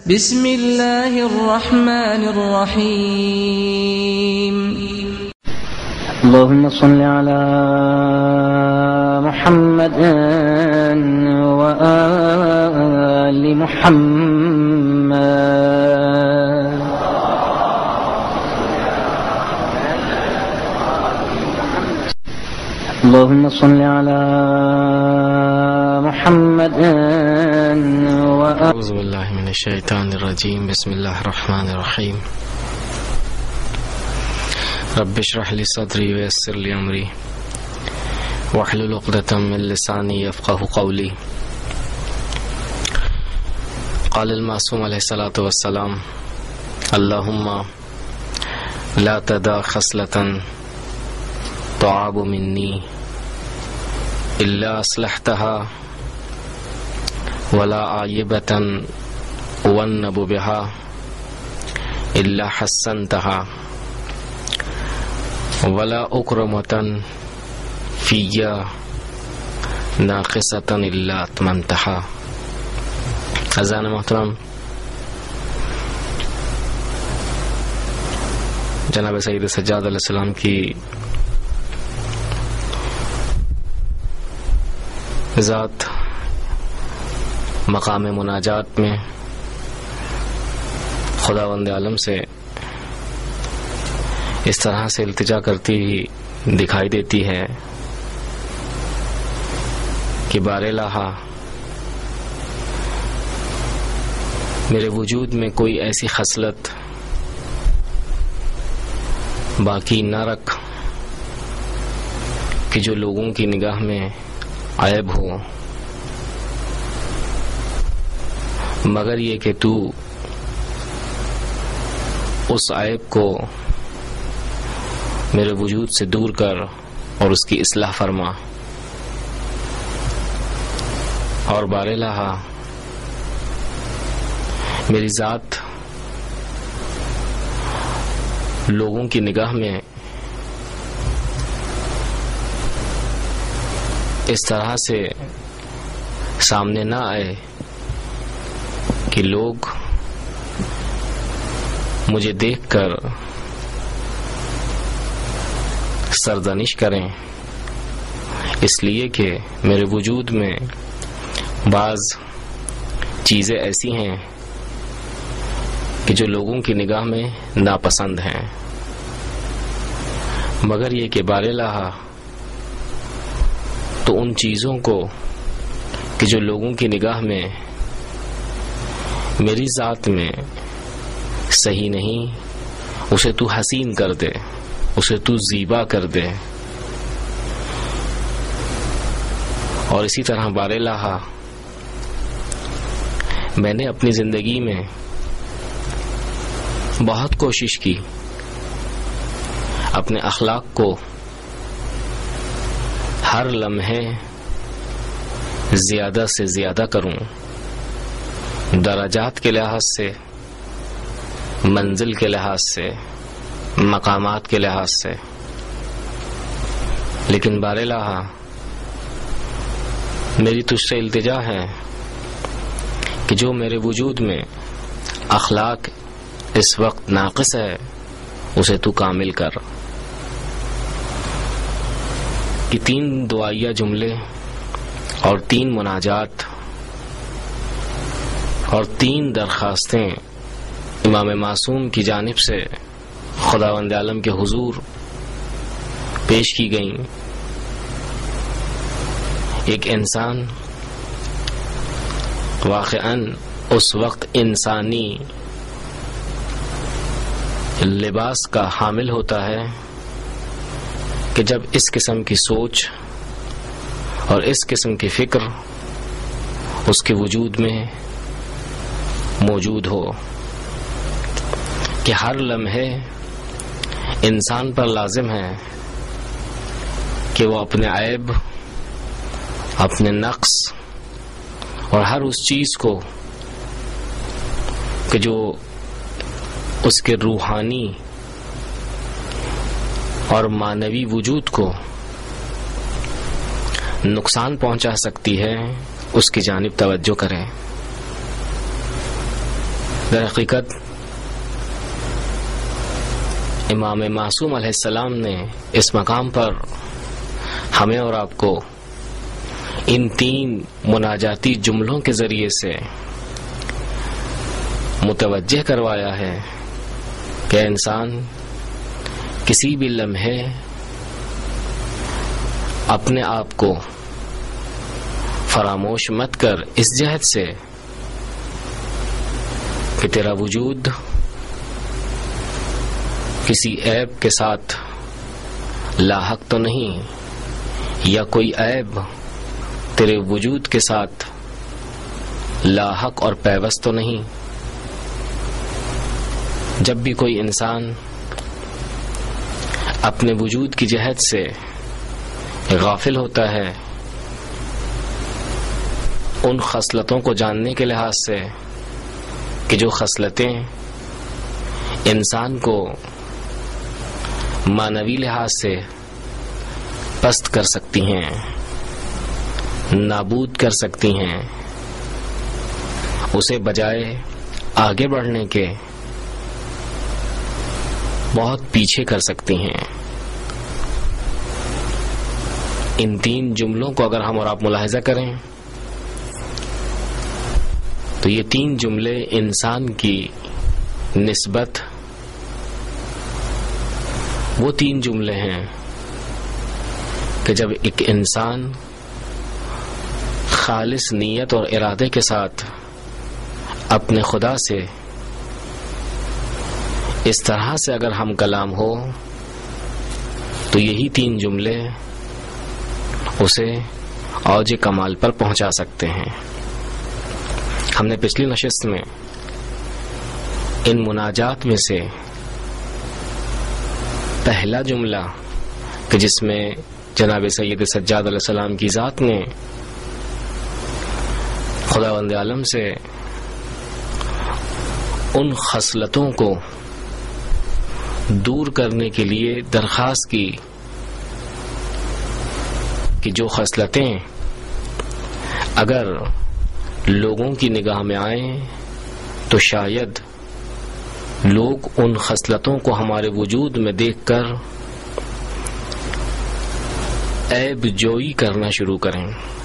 بسم الله الرحمن الرحيم. اللهم صل على محمد وآل محمد. اللهم صل على محمد اعوذ باللہ من الشیطان الرجیم. بسم اللہ الرحمن الرحیم. رب اشرح لي صدری ويسر لي امری واحلل عقدۃ من لسانی یفقهوا قولی. قال المعصوم علیہ الصلاۃ والسلام: اللهم لا تدع خصلة تعاب منی الا اصلحتها ولا عیبة اونب بها الا حسنتها ولا اکرمة فی ناقصة الا اتممتها. اذان محترم، جناب سید سجاد علیہ السلام کی ذات مقام مناجات میں خداوند عالم سے اس طرح سے التجا کرتی ہوئی دکھائی دیتی ہے کہ بار الہ میرے وجود میں کوئی ایسی خصلت باقی نہ رکھ کہ جو لوگوں کی نگاہ میں عیب ہو، مگر یہ کہ تو اس عیب کو میرے وجود سے دور کر اور اس کی اصلاح فرما. اور بار الہ میری ذات لوگوں کی نگاہ میں اس طرح سے سامنے نہ آئے کہ لوگ مجھے دیکھ کر سرزنش کریں، اس لیے کہ میرے وجود میں بعض چیزیں ایسی ہیں کہ جو لوگوں کی نگاہ میں ناپسند ہیں، مگر یہ کہ بار الہ تو ان چیزوں کو کہ جو لوگوں کی نگاہ میں میری ذات میں صحیح نہیں، اسے تو حسین کر دے، اسے تو زیبا کر دے. اور اسی طرح بار الہ میں نے اپنی زندگی میں بہت کوشش کی اپنے اخلاق کو ہر لمحے زیادہ سے زیادہ کروں، درجات کے لحاظ سے، منزل کے لحاظ سے، مقامات کے لحاظ سے. لیکن بار الہ میری تجھ سے التجا ہے کہ جو میرے وجود میں اخلاق اس وقت ناقص ہے اسے تو کامل کر. کہ 3 دعائیہ جملے اور 3 مناجات اور 3 درخواستیں امام معصوم کی جانب سے خداوند عالم کے حضور پیش کی گئیں. ایک انسان واقعاً اس وقت انسانی لباس کا حامل ہوتا ہے کہ جب اس قسم کی سوچ اور اس قسم کی فکر اس کے وجود میں موجود ہو کہ ہر لمحے انسان پر لازم ہے کہ وہ اپنے عیب، اپنے نقص اور ہر اس چیز کو کہ جو اس کے روحانی اور معنوی وجود کو نقصان پہنچا سکتی ہے اس کی جانب توجہ کریں. در حقیقت امام معصوم علیہ السلام نے اس مقام پر ہمیں اور آپ کو ان 3 مناجاتی جملوں کے ذریعے سے متوجہ کروایا ہے کہ انسان کسی بھی لمحے اپنے آپ کو فراموش مت کر اس جہت سے کہ تیرا وجود کسی عیب کے ساتھ لاحق تو نہیں، یا کوئی عیب تیرے وجود کے ساتھ لاحق اور پیوست تو نہیں۔ جب بھی کوئی انسان اپنے وجود کی جہت سے غافل ہوتا ہے ان خصلتوں کو جاننے کے لحاظ سے کہ جو خصلتیں انسان کو معنوی لحاظ سے پست کر سکتی ہیں، نابود کر سکتی ہیں، اسے بجائے آگے بڑھنے کے بہت پیچھے کر سکتی ہیں۔ ان 3 جملوں کو اگر ہم اور آپ ملاحظہ کریں تو یہ 3 جملے انسان کی نسبت وہ 3 جملے ہیں کہ جب ایک انسان خالص نیت اور ارادے کے ساتھ اپنے خدا سے اس طرح سے اگر ہم کلام ہو تو یہی 3 جملے اسے اوج کمال پر پہنچا سکتے ہیں۔ ہم نے پچھلی نشست میں ان مناجات میں سے پہلا جملہ کہ جس میں جناب سید سجاد علیہ السلام کی ذات نے خداوند عالم سے ان خصلتوں کو دور کرنے کے لیے درخواست کی کہ جو خصلتیں اگر لوگوں کی نگاہ میں آئیں تو شاید لوگ ان خصلتوں کو ہمارے وجود میں دیکھ کر عیب جوئی کرنا شروع کریں،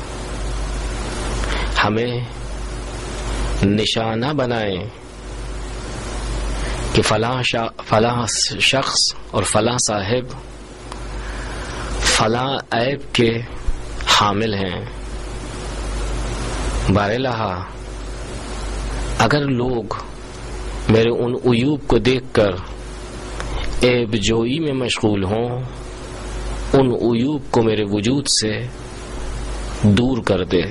ہمیں نشانہ بنائیں کہ فلاں شخص اور فلاں صاحب فلاں عیب کے حامل ہیں۔ باراللہ اگر لوگ میرے ان عیوب کو دیکھ کر عیب جوئی میں مشغول ہوں، ان عیوب کو میرے وجود سے دور کر دے،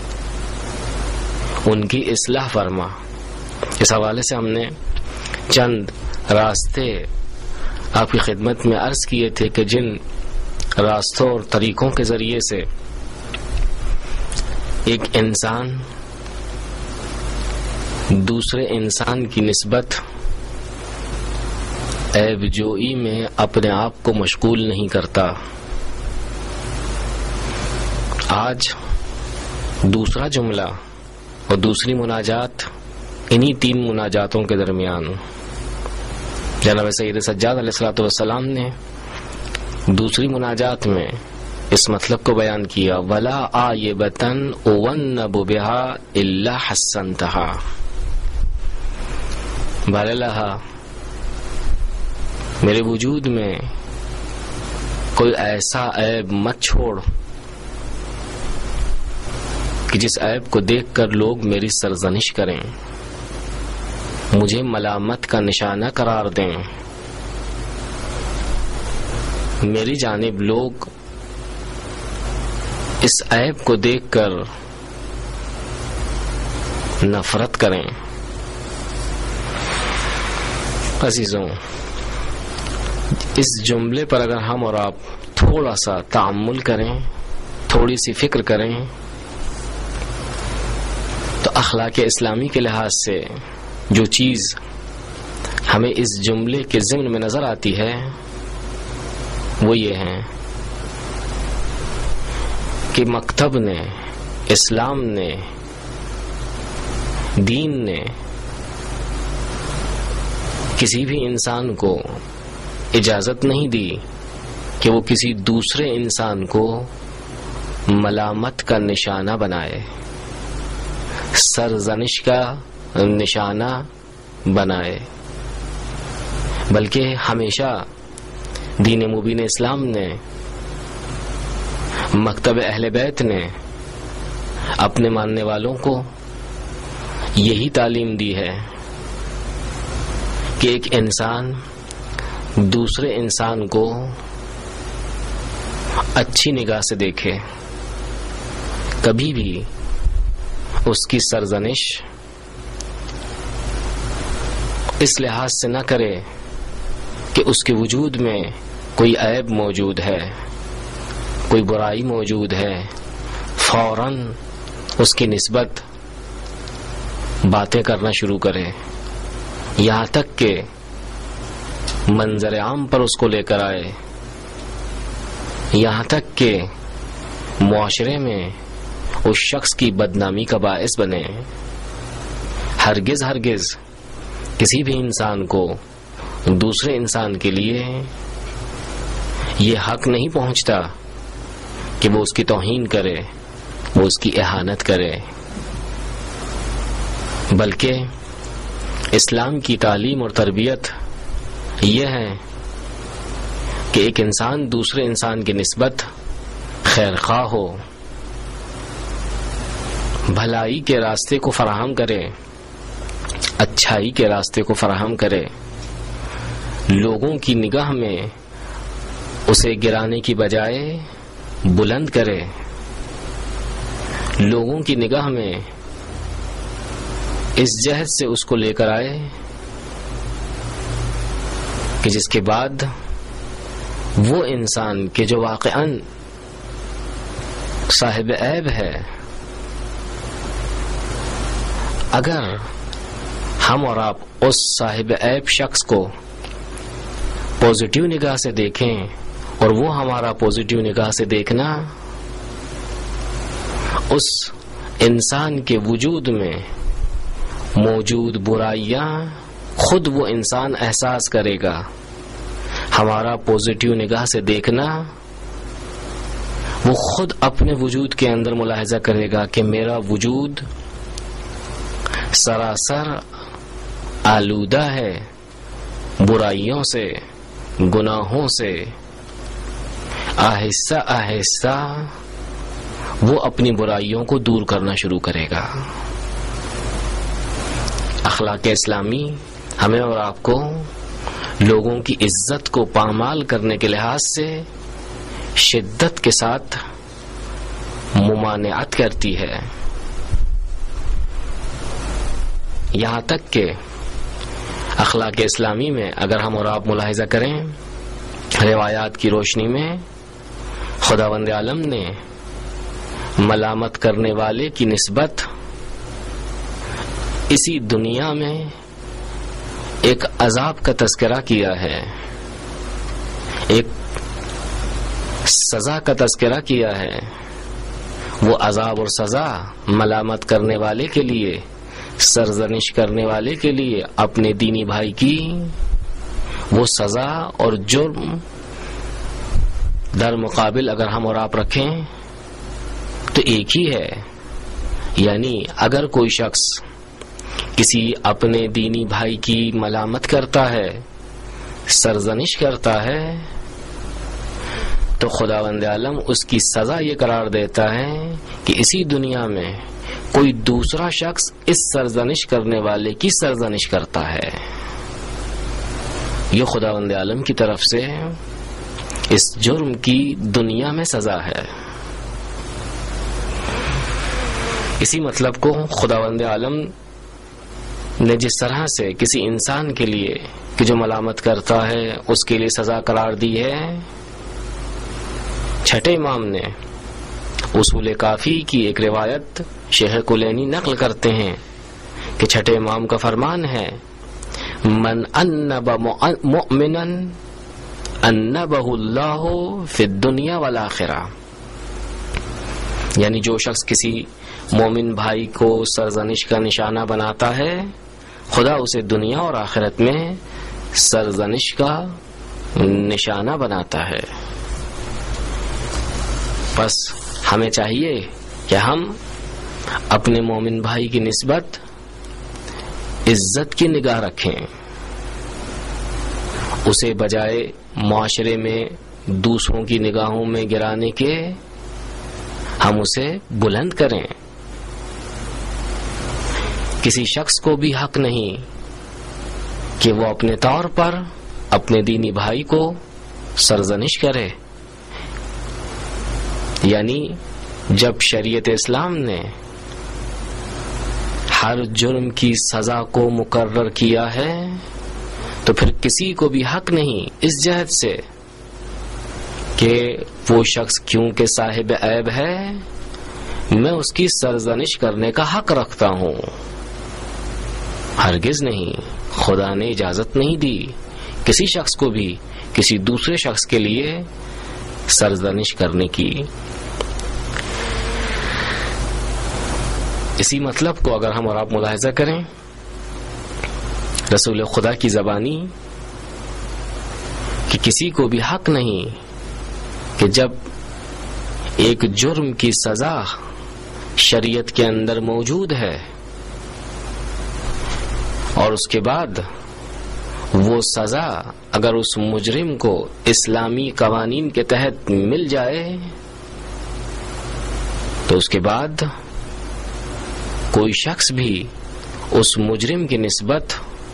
ان کی اصلاح فرما۔ اس حوالے سے ہم نے چند راستے آپ کی خدمت میں عرض کیے تھے کہ جن راستوں اور طریقوں کے ذریعے سے ایک انسان دوسرے انسان کی نسبت عیب جوئی میں اپنے آپ کو مشغول نہیں کرتا۔ آج دوسرا جملہ اور دوسری مناجات انہی 3 مناجاتوں کے درمیان جناب سید سجاد علیہ السلام نے دوسری مناجات میں اس مطلب کو بیان کیا، وَلَا عَائِبَةً أُوَنَّبُ بِهَا إِلَّا حَسَّنْتَهَا۔ باراللہ میرے وجود میں کوئی ایسا عیب مت چھوڑ کہ جس عیب کو دیکھ کر لوگ میری سرزنش کریں، مجھے ملامت کا نشانہ قرار دیں، میری جانب لوگ اس عیب کو دیکھ کر نفرت کریں۔ عزیزوں، اس جملے پر اگر ہم اور آپ تھوڑا سا تأمل کریں، تھوڑی سی فکر کریں تو اخلاق اسلامی کے لحاظ سے جو چیز ہمیں اس جملے کے ضمن میں نظر آتی ہے وہ یہ ہے کہ مکتب نے، اسلام نے، دین نے کسی بھی انسان کو اجازت نہیں دی کہ وہ کسی دوسرے انسان کو ملامت کا نشانہ بنائے، سرزنش کا نشانہ بنائے، بلکہ ہمیشہ دین مبین اسلام نے، مکتب اہل بیت نے اپنے ماننے والوں کو یہی تعلیم دی ہے کہ ایک انسان دوسرے انسان کو اچھی نگاہ سے دیکھے، کبھی بھی اس کی سرزنش اس لحاظ سے نہ کرے کہ اس کے وجود میں کوئی عیب موجود ہے، کوئی برائی موجود ہے، فوراً اس کی نسبت باتیں کرنا شروع کرے، یہاں تک کہ منظر عام پر اس کو لے کر آئے، یہاں تک کہ معاشرے میں اس شخص کی بدنامی کا باعث بنے۔ ہرگز کسی بھی انسان کو دوسرے انسان کے لیے یہ حق نہیں پہنچتا کہ وہ اس کی توہین کرے، وہ اس کی اہانت کرے، بلکہ اسلام کی تعلیم اور تربیت یہ ہے کہ ایک انسان دوسرے انسان کی نسبت خیرخواہ ہو، بھلائی کے راستے کو فراہم کرے، اچھائی کے راستے کو فراہم کرے، لوگوں کی نگاہ میں اسے گرانے کی بجائے بلند کرے، لوگوں کی نگاہ میں اس جہد سے اس کو لے کر آئے کہ جس کے بعد وہ انسان کہ جو واقعاً صاحب عیب ہے، اگر ہم اور آپ اس صاحب عیب شخص کو پازیٹیو نگاہ سے دیکھیں اور وہ ہمارا پازیٹیو نگاہ سے دیکھنا، اس انسان کے وجود میں موجود برائیاں خود وہ انسان احساس کرے گا، ہمارا پازیٹیو نگاہ سے دیکھنا وہ خود اپنے وجود کے اندر ملاحظہ کرے گا کہ میرا وجود سراسر آلودہ ہے برائیوں سے، گناہوں سے۔ آہستہ آہستہ وہ اپنی برائیوں کو دور کرنا شروع کرے گا۔ اخلاق اسلامی ہمیں اور آپ کو لوگوں کی عزت کو پامال کرنے کے لحاظ سے شدت کے ساتھ ممانعت کرتی ہے، یہاں تک کہ اخلاق اسلامی میں اگر ہم اور آپ ملاحظہ کریں، روایات کی روشنی میں خداوند عالم نے ملامت کرنے والے کی نسبت اسی دنیا میں ایک عذاب کا تذکرہ کیا ہے، ایک سزا کا تذکرہ کیا ہے۔ وہ عذاب اور سزا ملامت کرنے والے کے لیے، سرزنش کرنے والے کے لیے، اپنے دینی بھائی کی وہ سزا اور جرم در مقابل اگر ہم اور آپ رکھیں تو ایک ہی ہے۔ یعنی اگر کوئی شخص کسی اپنے دینی بھائی کی ملامت کرتا ہے، سرزنش کرتا ہے، تو خداوند عالم اس کی سزا یہ قرار دیتا ہے کہ اسی دنیا میں کوئی دوسرا شخص اس سرزنش کرنے والے کی سرزنش کرتا ہے۔ یہ خداوند عالم کی طرف سے اس جرم کی دنیا میں سزا ہے۔ اسی مطلب کو خداوند عالم نے جس طرح سے کسی انسان کے لیے کہ جو ملامت کرتا ہے اس کے لیے سزا قرار دی ہے، چھٹے امام نے اصول کافی کی ایک روایت شیخ کلینی نقل کرتے ہیں کہ چھٹے امام کا فرمان ہے، من انب مؤمنا انبہ اللہ فی الدنیا والآخرہ، یعنی جو شخص کسی مومن بھائی کو سرزنش کا نشانہ بناتا ہے، خدا اسے دنیا اور آخرت میں سرزنش کا نشانہ بناتا ہے۔ بس ہمیں چاہیے کہ ہم اپنے مومن بھائی کی نسبت عزت کی نگاہ رکھیں، اسے بجائے معاشرے میں دوسروں کی نگاہوں میں گرانے کے ہم اسے بلند کریں۔ کسی شخص کو بھی حق نہیں کہ وہ اپنے طور پر اپنے دینی بھائی کو سرزنش کرے، یعنی جب شریعت اسلام نے ہر جرم کی سزا کو مقرر کیا ہے تو پھر کسی کو بھی حق نہیں اس جہت سے کہ وہ شخص کیونکہ صاحب عیب ہے میں اس کی سرزنش کرنے کا حق رکھتا ہوں۔ ہرگز نہیں، خدا نے اجازت نہیں دی کسی شخص کو بھی کسی دوسرے شخص کے لیے سرزنش کرنے کی۔ اسی مطلب کو اگر ہم اور آپ ملاحظہ کریں، رسول خدا کی زبانی کہ کسی کو بھی حق نہیں کہ جب ایک جرم کی سزا شریعت کے اندر موجود ہے اور اس کے بعد وہ سزا اگر اس مجرم کو اسلامی قوانین کے تحت مل جائے تو اس کے بعد کوئی شخص بھی اس مجرم کی نسبت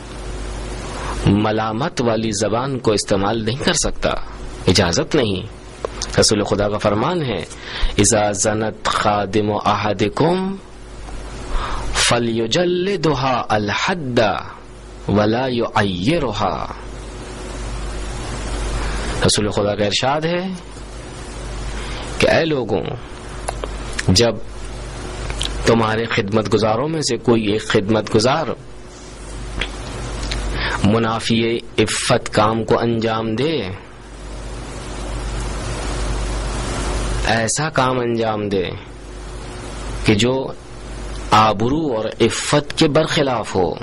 ملامت والی زبان کو استعمال نہیں کر سکتا، اجازت نہیں۔ رسول خدا کا فرمان ہے اذا زنت خادم احدکم فلیجلدها الحد ولا یعیرها۔ رسول خدا کا ارشاد ہے کہ اے لوگوں، جب تمہارے خدمت گزاروں میں سے کوئی ایک خدمت گزار منافی عفت کام کو انجام دے، ایسا کام انجام دے کہ جو آبرو اور عفت کے برخلاف ہو،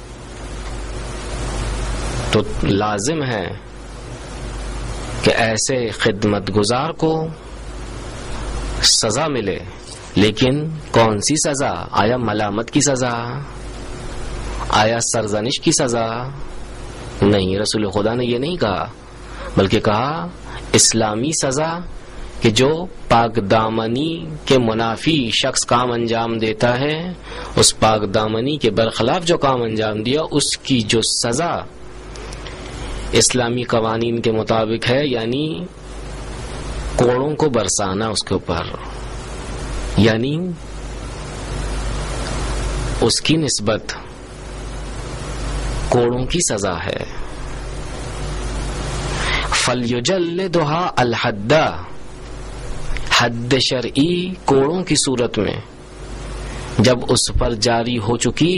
تو لازم ہے کہ ایسے خدمت گزار کو سزا ملے۔ لیکن کون سی سزا؟ آیا ملامت کی سزا؟ آیا سرزنش کی سزا؟ نہیں، رسول خدا نے یہ نہیں کہا، بلکہ کہا اسلامی سزا کہ جو پاک دامنی کے منافی شخص کام انجام دیتا ہے، اس پاک دامنی کے برخلاف جو کام انجام دیا اس کی جو سزا اسلامی قوانین کے مطابق ہے، یعنی کوڑوں کو برسانا اس کے اوپر، یعنی اس کی نسبت کوڑوں کی سزا ہے۔ فَلْيُجَلِّدُهَا الْحَدَّ، حد شرعی کوڑوں کی صورت میں جب اس پر جاری ہو چکی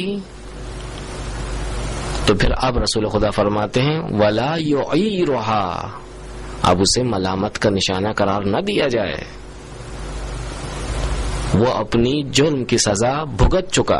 تو پھر اب رسول خدا فرماتے ہیں وَلَا يُعِيرُهَا، اب اسے ملامت کا نشانہ قرار نہ دیا جائے، وہ اپنی جرم کی سزا بھگت چکا۔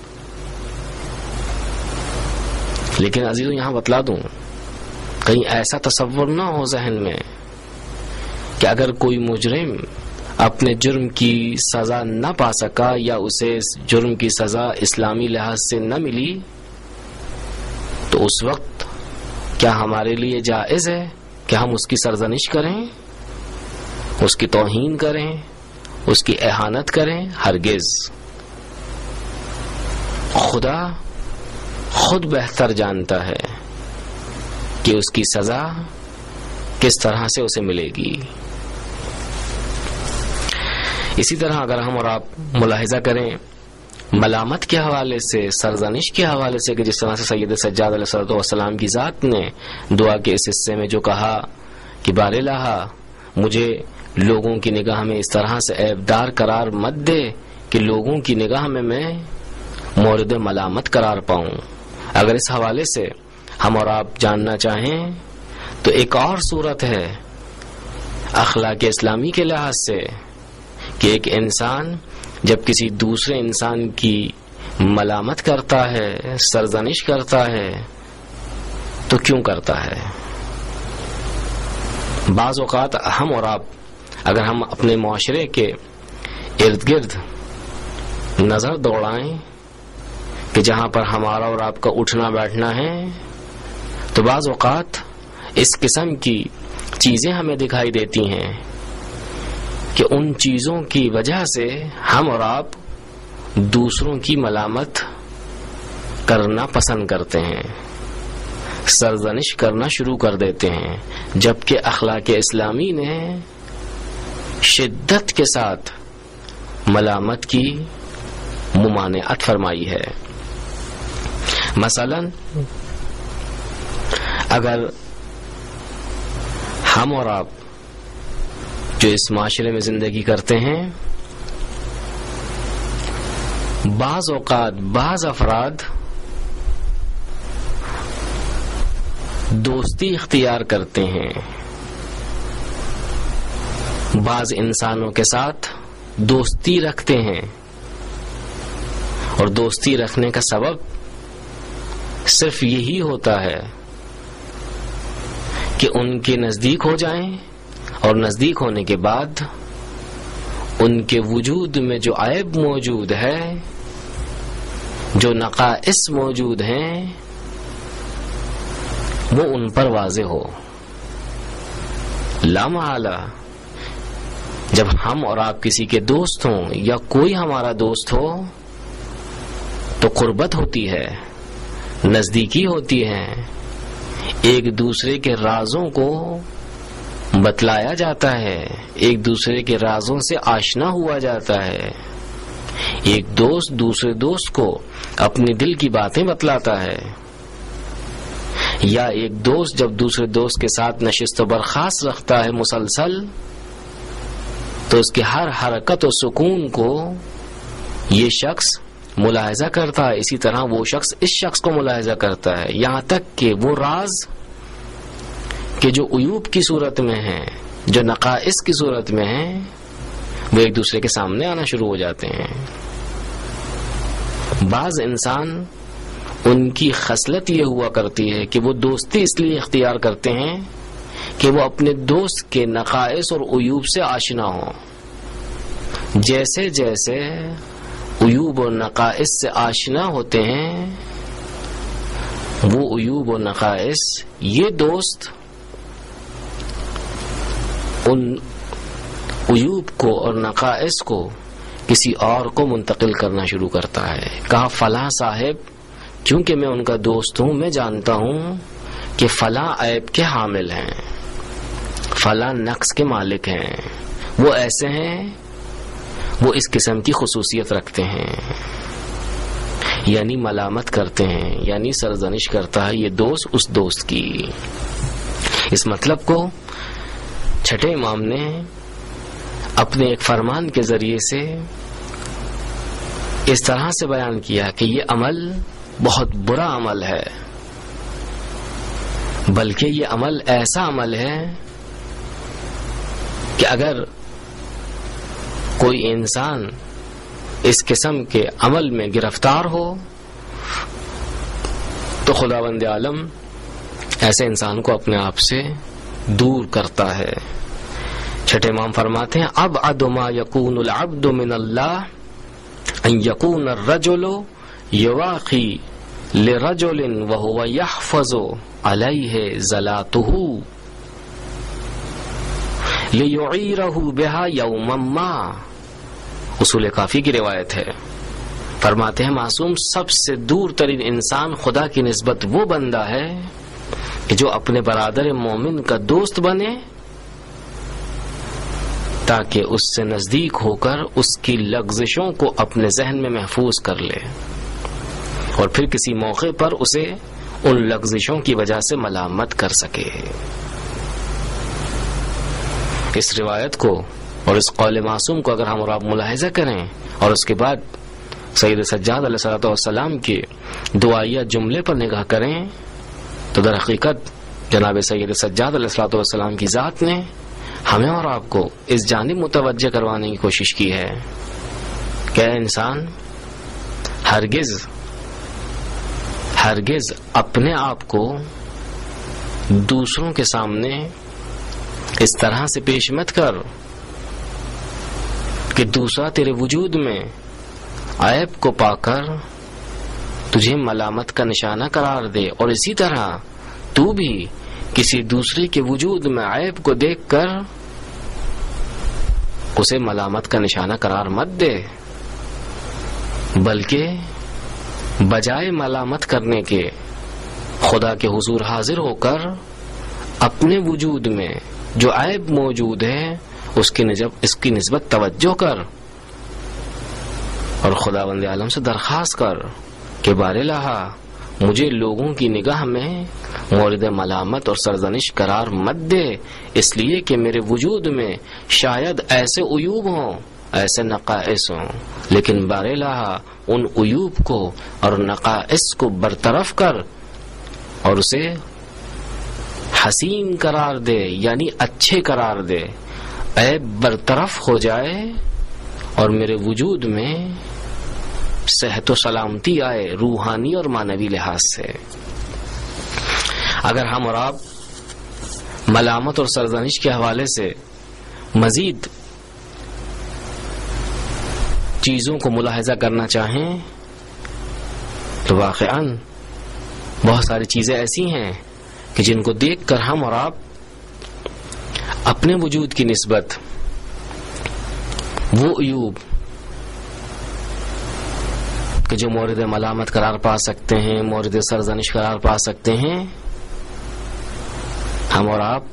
لیکن عزیزوں یہاں بتلا دوں، کہیں ایسا تصور نہ ہو ذہن میں کہ اگر کوئی مجرم اپنے جرم کی سزا نہ پا سکا یا اسے جرم کی سزا اسلامی لحاظ سے نہ ملی تو اس وقت کیا ہمارے لیے جائز ہے کہ ہم اس کی سرزنش کریں، اس کی توہین کریں، اس کی اہانت کریں؟ ہرگز۔ خدا خود بہتر جانتا ہے کہ اس کی سزا کس طرح سے اسے ملے گی۔ اسی طرح اگر ہم اور آپ ملاحظہ کریں ملامت کے حوالے سے، سرزنش کے حوالے سے، کہ جس طرح سے سید سجاد علیہ السلام کی ذات نے دعا کے اس حصے میں جو کہا کہ بار الہ مجھے لوگوں کی نگاہ میں اس طرح سے عیبدار قرار مت دے کہ لوگوں کی نگاہ میں مورد ملامت قرار پاؤں۔ اگر اس حوالے سے ہم اور آپ جاننا چاہیں تو ایک اور صورت ہے اخلاق اسلامی کے لحاظ سے کہ ایک انسان جب کسی دوسرے انسان کی ملامت کرتا ہے، سرزنش کرتا ہے، تو کیوں کرتا ہے؟ بعض اوقات ہم اور آپ اگر ہم اپنے معاشرے کے ارد گرد نظر دوڑائیں کہ جہاں پر ہمارا اور آپ کا اٹھنا بیٹھنا ہے، تو بعض اوقات اس قسم کی چیزیں ہمیں دکھائی دیتی ہیں کہ ان چیزوں کی وجہ سے ہم اور آپ دوسروں کی ملامت کرنا پسند کرتے ہیں، سرزنش کرنا شروع کر دیتے ہیں، جبکہ اخلاق اسلامی نے شدت کے ساتھ ملامت کی ممانعت فرمائی ہے۔ مثلا اگر ہم اور آپ جو اس معاشرے میں زندگی کرتے ہیں، بعض اوقات بعض افراد دوستی اختیار کرتے ہیں، بعض انسانوں کے ساتھ دوستی رکھتے ہیں، اور دوستی رکھنے کا سبب صرف یہی ہوتا ہے کہ ان کے نزدیک ہو جائیں، اور نزدیک ہونے کے بعد ان کے وجود میں جو عیب موجود ہے، جو نقائص موجود ہیں، وہ ان پر واضح ہو۔ لا محالہ جب ہم اور آپ کسی کے دوست ہوں یا کوئی ہمارا دوست ہو تو قربت ہوتی ہے، نزدیکی ہوتی ہے، ایک دوسرے کے رازوں کو بتلایا جاتا ہے، ایک دوسرے کے رازوں سے آشنا ہوا جاتا ہے، ایک دوست دوسرے دوست کو اپنے دل کی باتیں بتلاتا ہے، یا ایک دوست جب دوسرے دوست کے ساتھ نشست و برخاست رکھتا ہے مسلسل، تو اس کی ہر حرکت و سکون کو یہ شخص ملاحظہ کرتا ہے، اسی طرح وہ شخص اس شخص کو ملاحظہ کرتا ہے، یہاں تک کہ وہ راز کہ جو عیوب کی صورت میں ہیں، جو نقائص کی صورت میں ہیں، وہ ایک دوسرے کے سامنے آنا شروع ہو جاتے ہیں۔ بعض انسان ان کی خصلت یہ ہوا کرتی ہے کہ وہ دوستی اس لیے اختیار کرتے ہیں کہ وہ اپنے دوست کے نقائص اور عیوب سے آشنا ہوں۔ جیسے جیسے عیوب اور نقائص سے آشنا ہوتے ہیں، وہ عیوب و نقائص یہ دوست ان عیوب کو اور نقائص کو کسی اور کو منتقل کرنا شروع کرتا ہے۔ کہا فلاں صاحب کیونکہ میں ان کا دوست ہوں، میں جانتا ہوں کہ فلاں عیب کے حامل ہیں، فلاں نقص کے مالک ہیں، وہ ایسے ہیں، وہ اس قسم کی خصوصیت رکھتے ہیں، یعنی ملامت کرتے ہیں، یعنی سرزنش کرتا ہے یہ دوست اس دوست کی۔ اس مطلب کو چھٹے امام نے اپنے ایک فرمان کے ذریعے سے اس طرح سے بیان کیا کہ یہ عمل بہت برا عمل ہے، بلکہ یہ عمل ایسا عمل ہے کہ اگر کوئی انسان اس قسم کے عمل میں گرفتار ہو تو خداوند عالم ایسے انسان کو اپنے آپ سے دور کرتا ہے۔ چھٹے امام فرماتے ہیں ابعد ما یکون العبد من اللہ ان یکون الرجل یواقی لرجل وهو يحفظ علیہ ذلاته لیعیرہ بہا یوما ما۔ اصول کافی کی روایت ہے، فرماتے ہیں معصوم سب سے دور ترین انسان خدا کی نسبت وہ بندہ ہے کہ جو اپنے برادر مومن کا دوست بنے تاکہ اس سے نزدیک ہو کر اس کی لغزشوں کو اپنے ذہن میں محفوظ کر لے، اور پھر کسی موقع پر اسے ان لغزشوں کی وجہ سے ملامت کر سکے۔ اس روایت کو اور اس قول معصوم کو اگر ہم اور آپ ملاحظہ کریں اور اس کے بعد سید سجاد علیہ الصلوۃ والسلام کے دعائیہ جملے پر نگاہ کریں تو در حقیقت جناب سید سجاد علیہ الصلوۃ والسلام کی ذات نے ہمیں اور آپ کو اس جانب متوجہ کروانے کی کوشش کی ہے کہ انسان ہرگز اپنے آپ کو دوسروں کے سامنے اس طرح سے پیش مت کر کہ دوسرا تیرے وجود میں عیب کو پا کر تجھے ملامت کا نشانہ قرار دے، اور اسی طرح تو بھی کسی دوسرے کے وجود میں عیب کو دیکھ کر اسے ملامت کا نشانہ قرار مت دے، بلکہ بجائے ملامت کرنے کے خدا کے حضور حاضر ہو کر اپنے وجود میں جو عیب موجود ہے اس کی نسبت توجہ کر اور خداوند عالم سے درخواست کر کہ بار الہ مجھے لوگوں کی نگاہ میں مورد ملامت اور سرزنش قرار مت دے، اس لیے کہ میرے وجود میں شاید ایسے عیوب ہوں، ایسے نقائص ہوں، لیکن بار الہ ان عیوب کو اور نقائص کو برطرف کر اور اسے حسین قرار دے، یعنی اچھے قرار دے، عیب برطرف ہو جائے اور میرے وجود میں صحت و سلامتی آئے روحانی اور معنوی لحاظ سے۔ اگر ہم اور آپ ملامت اور سرزنش کے حوالے سے مزید چیزوں کو ملاحظہ کرنا چاہیں تو واقعاً بہت ساری چیزیں ایسی ہیں کہ جن کو دیکھ کر ہم اور آپ اپنے وجود کی نسبت وہ عیوب کہ جو مورد ملامت قرار پا سکتے ہیں، مورد سرزنش قرار پا سکتے ہیں، ہم اور آپ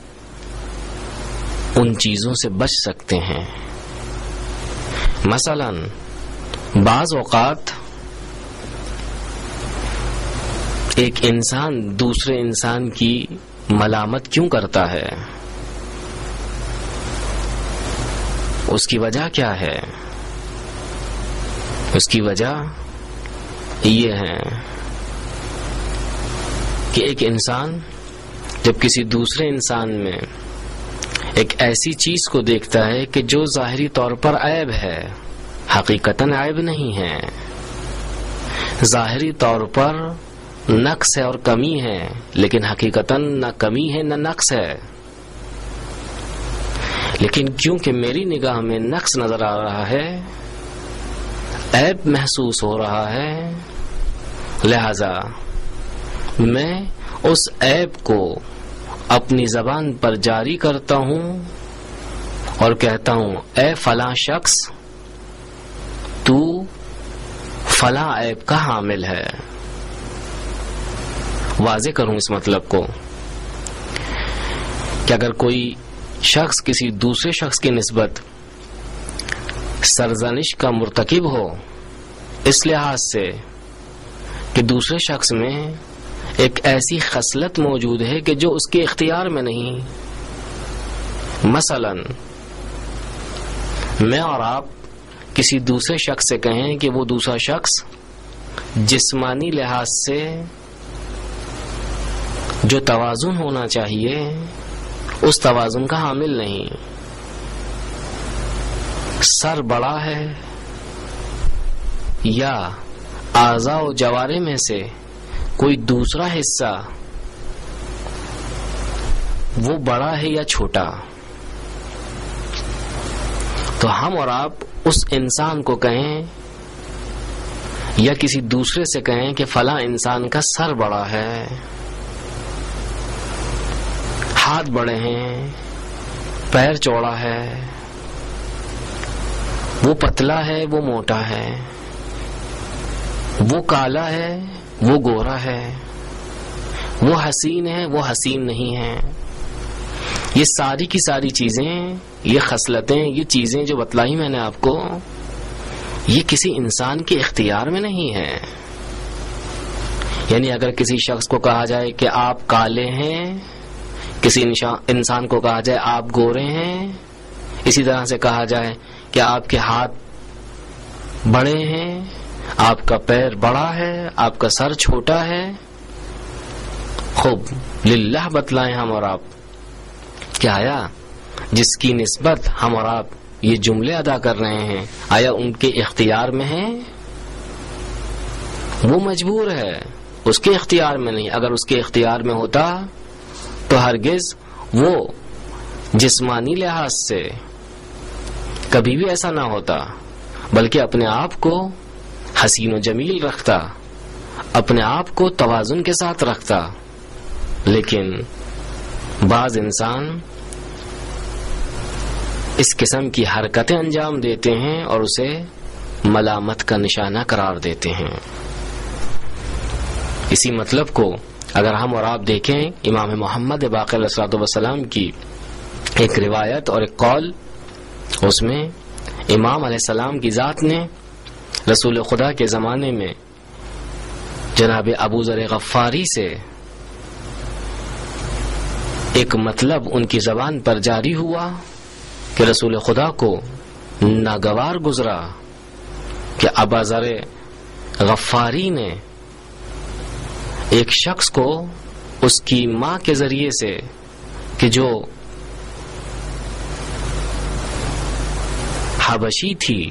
ان چیزوں سے بچ سکتے ہیں۔ مثلا بعض اوقات ایک انسان دوسرے انسان کی ملامت کیوں کرتا ہے؟ اس کی وجہ کیا ہے؟ اس کی وجہ یہ ہے کہ ایک انسان جب کسی دوسرے انسان میں ایک ایسی چیز کو دیکھتا ہے کہ جو ظاہری طور پر عیب ہے، حقیقتاً عیب نہیں ہے، ظاہری طور پر نقص ہے اور کمی ہے، لیکن حقیقتاً نہ کمی ہے نہ نقص ہے، لیکن کیونکہ میری نگاہ میں نقص نظر آ رہا ہے، عیب محسوس ہو رہا ہے، لہذا میں اس عیب کو اپنی زبان پر جاری کرتا ہوں اور کہتا ہوں اے فلاں شخص تو فلاں عیب کا حامل ہے۔ واضح کروں اس مطلب کو کہ اگر کوئی شخص کسی دوسرے شخص کی نسبت سرزنش کا مرتکب ہو اس لحاظ سے کہ دوسرے شخص میں ایک ایسی خصلت موجود ہے کہ جو اس کے اختیار میں نہیں، مثلا میں اور آپ کسی دوسرے شخص سے کہیں کہ وہ دوسرا شخص جسمانی لحاظ سے جو توازن ہونا چاہیے اس توازن کا حامل نہیں، سر بڑا ہے یا اعضاء و جوارے میں سے کوئی دوسرا حصہ وہ بڑا ہے یا چھوٹا، تو ہم اور آپ اس انسان کو کہیں یا کسی دوسرے سے کہیں کہ فلاں انسان کا سر بڑا ہے، ہاتھ بڑے ہیں، پیر چوڑا ہے، وہ پتلا ہے وہ موٹا ہے، وہ کالا ہے وہ گورا ہے، وہ حسین ہے وہ حسین نہیں ہے۔ یہ ساری کی ساری چیزیں، یہ خصلتیں، یہ چیزیں جو بتلائی میں نے آپ کو، یہ کسی انسان کے اختیار میں نہیں ہے۔ یعنی اگر کسی شخص کو کہا جائے کہ آپ کالے ہیں، کسی انسان کو کہا جائے آپ گورے ہیں، اسی طرح سے کہا جائے کہ آپ کے ہاتھ بڑے ہیں، آپ کا پیر بڑا ہے، آپ کا سر چھوٹا ہے، خوب للہ بتلائیں ہم اور آپ کیا آیا جس کی نسبت ہم اور آپ یہ جملے ادا کر رہے ہیں آیا ان کے اختیار میں ہے؟ وہ مجبور ہے، اس کے اختیار میں نہیں۔ اگر اس کے اختیار میں ہوتا تو ہرگز وہ جسمانی لحاظ سے کبھی بھی ایسا نہ ہوتا، بلکہ اپنے آپ کو حسین و جمیل رکھتا، اپنے آپ کو توازن کے ساتھ رکھتا۔ لیکن بعض انسان اس قسم کی حرکتیں انجام دیتے ہیں اور اسے ملامت کا نشانہ قرار دیتے ہیں۔ اسی مطلب کو اگر ہم اور آپ دیکھیں امام محمد باقر علیہ الصلوۃ والسلام کی ایک روایت اور ایک قول، اس میں امام علیہ السلام کی ذات نے رسول خدا کے زمانے میں جناب ابو ذر غفاری سے ایک مطلب ان کی زبان پر جاری ہوا کہ رسول خدا کو ناگوار گزرا کہ ابو ذر غفاری نے ایک شخص کو اس کی ماں کے ذریعے سے کہ جو حبشی تھی،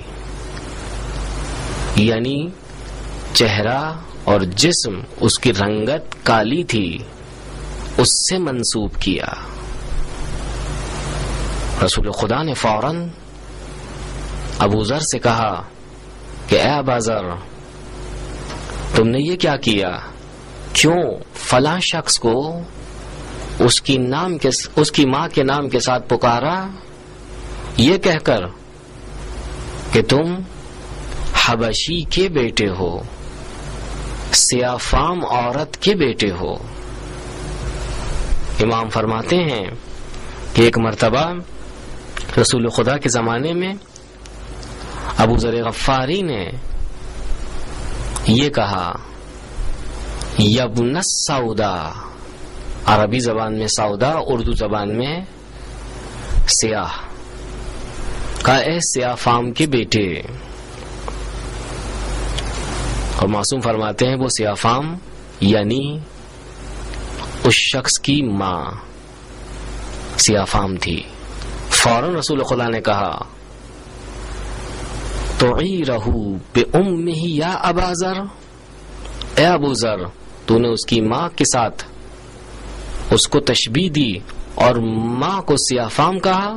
یعنی چہرہ اور جسم اس کی رنگت کالی تھی، اس سے منسوب کیا۔ رسول خدا نے فوراً ابو ذر سے کہا کہ اے ابا ذر، تم نے یہ کیا کیا؟ کیوں فلاں شخص کو اس کی ماں کے نام کے ساتھ پکارا، یہ کہہ کر کہ تم حبشی کے بیٹے ہو، سیاہ فام عورت کے بیٹے ہو؟ امام فرماتے ہیں کہ ایک مرتبہ رسول خدا کے زمانے میں ابو ذر غفاری نے یہ کہا، یبن السودا، عربی زبان میں سودا، اردو زبان میں سیاہ، کہا اے سیاہ فام کے بیٹے۔ اور معصوم فرماتے ہیں وہ سیاہ فام یعنی اس شخص کی ماں سیاہ فام تھی۔ فوراً رسول خدا نے کہا، تعیرہ بأمہ یا ابا ذر، اے ابو ذر، تو نے اس کی ماں کے ساتھ اس کو تشبیہ دی اور ماں کو سیاہ فام کہا؟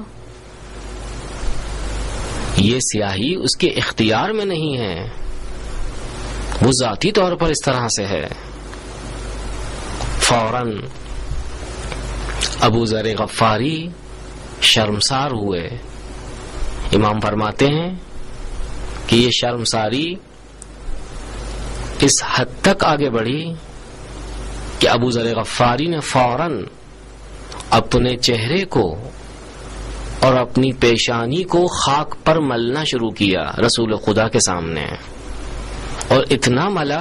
یہ سیاہی اس کے اختیار میں نہیں ہے، وہ ذاتی طور پر اس طرح سے ہے۔ فوراً ابو ذر غفاری شرمسار ہوئے۔ امام فرماتے ہیں کہ یہ شرمساری اس حد تک آگے بڑھی کہ ابو ذر غفاری نے فوراً اپنے چہرے کو اور اپنی پیشانی کو خاک پر ملنا شروع کیا رسول خدا کے سامنے، اور اتنا ملا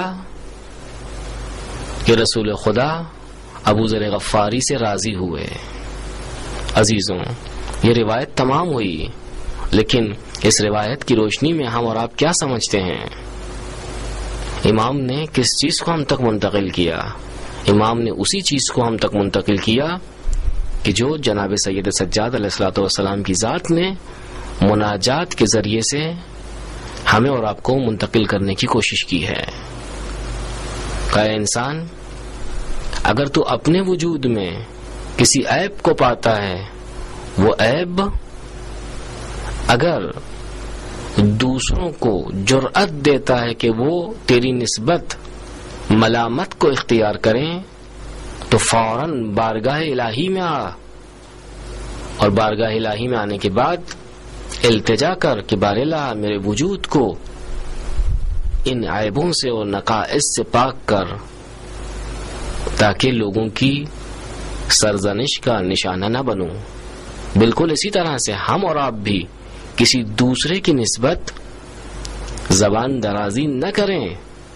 کہ رسول خدا ابو ذر غفاری سے راضی ہوئے۔ عزیزوں، یہ روایت تمام ہوئی، لیکن اس روایت کی روشنی میں ہم اور آپ کیا سمجھتے ہیں؟ امام نے کس چیز کو ہم تک منتقل کیا؟ امام نے اسی چیز کو ہم تک منتقل کیا کہ جو جناب سید سجاد علیہ الصلوۃ والسلام کی ذات نے مناجات کے ذریعے سے ہمیں اور آپ کو منتقل کرنے کی کوشش کی ہے۔ کہ انسان، اگر تو اپنے وجود میں کسی عیب کو پاتا ہے، وہ عیب اگر دوسروں کو جرأت دیتا ہے کہ وہ تیری نسبت ملامت کو اختیار کریں، تو فوراً بارگاہ الہی میں آ، اور بارگاہ الہی میں آنے کے بعد التجا کر کہ بار الہ میرے وجود کو ان عیبوں سے اور نقائص سے پاک کر، تاکہ لوگوں کی سرزنش کا نشانہ نہ بنوں۔ بالکل اسی طرح سے ہم اور آپ بھی کسی دوسرے کی نسبت زبان درازی نہ کریں،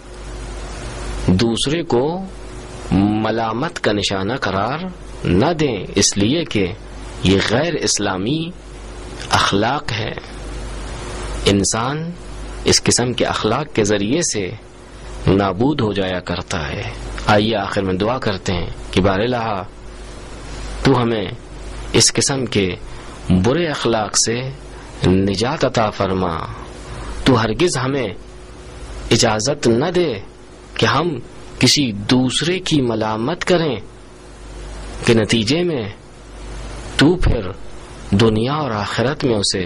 دوسرے کو ملامت کا نشانہ قرار نہ دیں، اس لیے کہ یہ غیر اسلامی اخلاق ہے۔ انسان اس قسم کے اخلاق کے ذریعے سے نابود ہو جایا کرتا ہے۔ آئیے آخر میں دعا کرتے ہیں کہ بار الہ تو ہمیں اس قسم کے برے اخلاق سے نجات عطا فرما، تو ہرگز ہمیں اجازت نہ دے کہ ہم کسی دوسرے کی ملامت کریں، کہ نتیجے میں تو پھر دنیا اور آخرت میں اسے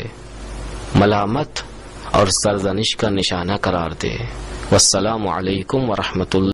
ملامت اور سرزنش کا نشانہ قرار دے۔ والسلام علیکم ورحمۃ اللہ۔